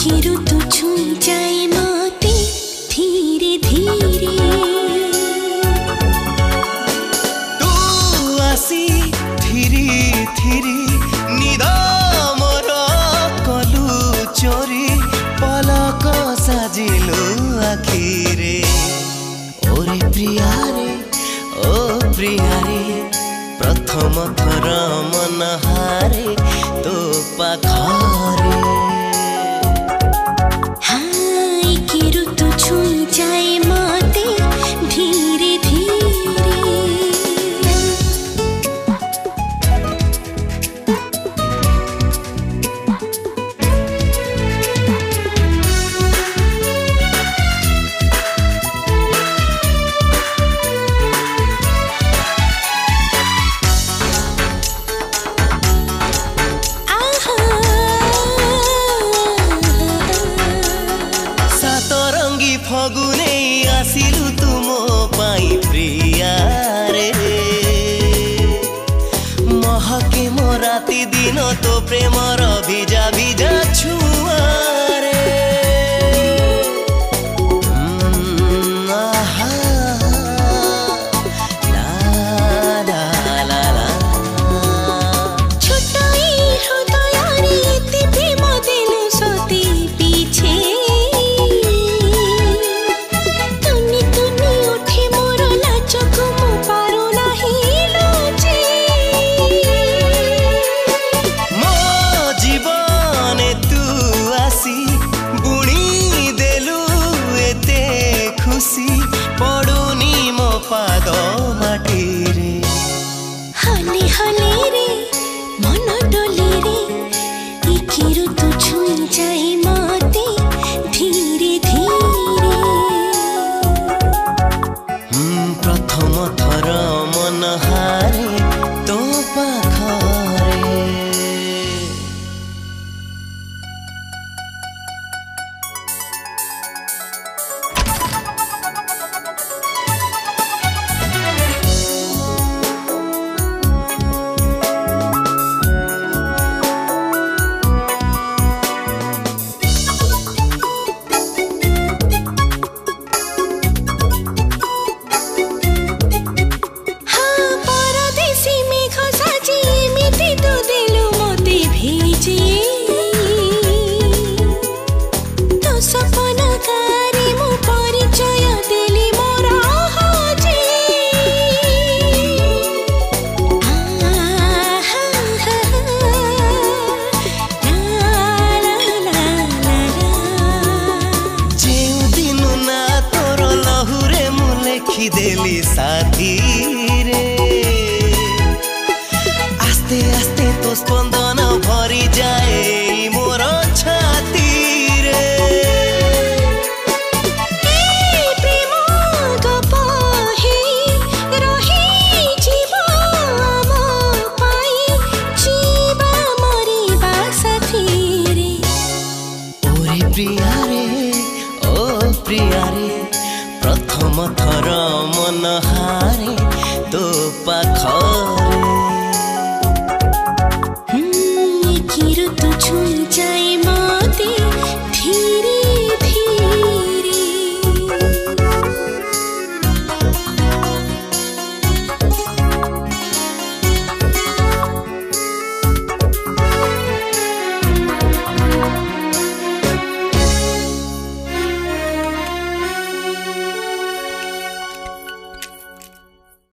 ऋतु छुई जाए मते धीरे धीरे तू आसी थिरी थिरी निदा मोर कलु चोरी पलक साजिलु आखिरे ओरे प्रिया रे ओ प्रिया रे प्रथम थर मन हारे तो पाखरे फगुने आसिलु तुमो पाई प्रिया रे महके मो राति दिन तो प्रेमर भिजा भिजा छुआ रे आहा ला ला ला ला छोटाई हृदय रे एते प्रेम देलु सती पीछे पड़ुनी मो पाद माटी रे हले हले रे मन डोले रे एकी ऋतु छुई जाए मते धीरे धीरे प्रथम थर मन हारे तो पाखरे देली साथी रे आस्ते आस्ते तो स्पंदन भरी जाए मोर छाती रे प्रेम गपही रही जीव आम पाई जीवा मरिबा साथी रे ओरे प्रिया रे ओ प्रिया रे प्रथम थर मन हारे तो पाख